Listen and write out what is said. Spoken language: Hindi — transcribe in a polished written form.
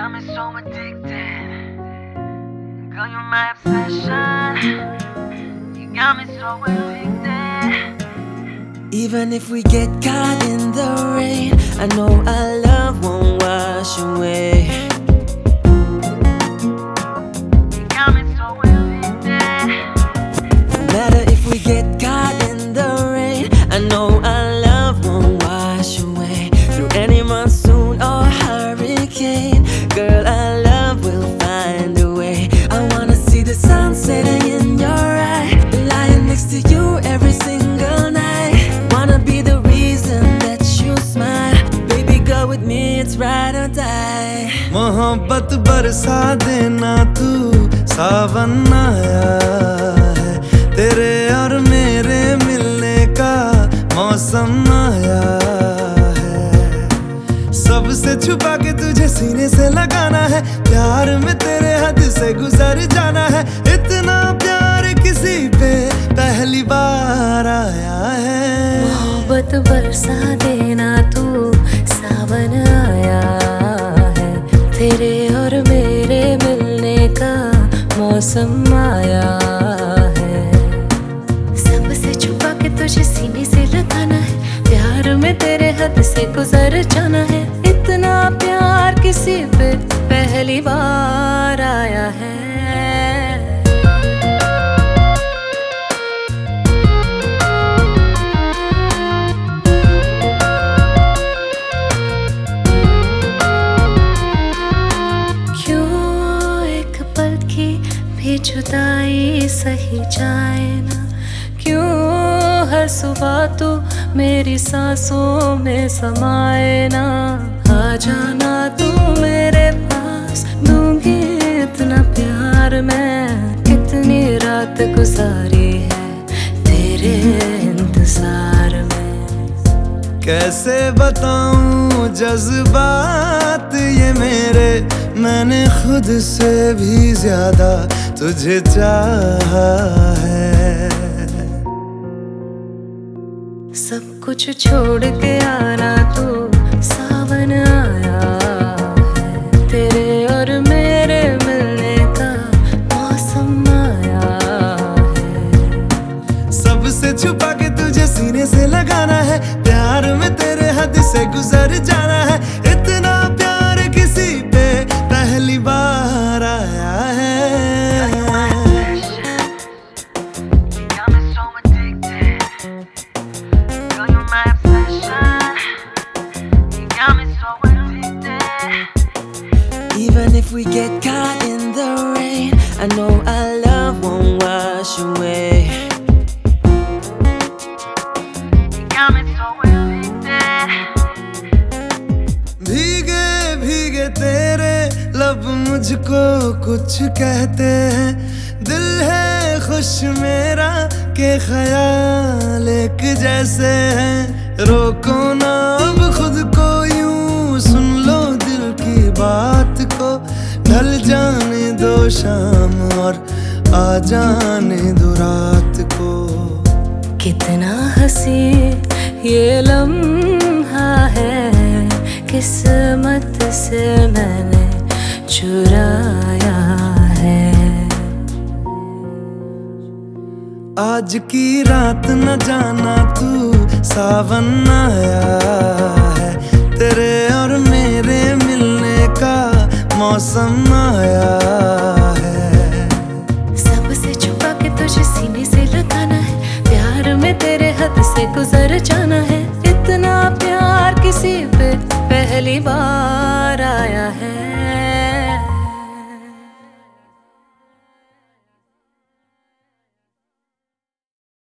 got me so addicted. Girl, you're my obsession. You got me so addicted. Even if we get caught in the rain, I know our love won't wash away. You got me so addicted. No matter if we get caught in the rain, I know our love won't wash away. Through any monsoon or hurricane, girl, our love will find a way. I wanna see the sun setting in your eye, lying next to you every single night. Wanna be the reason that you smile. Baby, go with me, it's ride or die. मोहब्बत बरसा देना तू, सावन आया है। तेरे और मेरे मिलने का मौसम आया है। सबसे छुपा के तुझे सीने से लगाना है, प्यार में तेरे हद से गुजर जाना है। इतना प्यार किसी पे पहली बार आया है। मोहब्बत बरसा देना तू, सावन आया है। तेरे और मेरे मिलने का मौसम आया है। सबसे छुपा के तुझे सीने से लगाना है, प्यार में तेरे हद से गुजर जाना है। इतना प्यार किसी पे पहली बार आया है। भी जुदाई सही जाए ना, क्यों हर सुबह तू मेरी सांसों में समाए ना। आ जाना तू मेरे पास, दूंगी इतना प्यार मैं। कितनी रात गुजारी है तेरे इंतजार में। कैसे बताऊं जज्बात ये मेरे, मैंने खुद से भी ज्यादा तुझे चाहा है। सब कुछ छोड़ के आना तू, सावन आया है। तेरे और मेरे मिलने का मौसम आया है। सबसे छुपा के तुझे सीने से लगाना है, प्यार में तेरे हद से गुजर जाना है। इतना प्यार किसी पे पहली बार आया है। Even if we get caught in the rain, I know our love won't wash away. भीगे भीगे तेरे लब मुझको कुछ कहते हैं। दिल है खुश मेरा के ख्याल एक जैसे हैं। रोको ना अब खुद को, यूं सुन लो दिल की बात को। ढल जाने दो शाम और आ जाने दो रात को। कितना हंसी ये लम्हा है, किस्मत से मैंने चुराया है। आज की रात न जाना तू, सावन आया है। तेरे और मेरे मिलने का मौसम आया है। सबसे छुपा के तुझे सीने से लगाना है, प्यार में तेरे हद से गुजर जाना है। इतना प्यार किसी पे पहली बार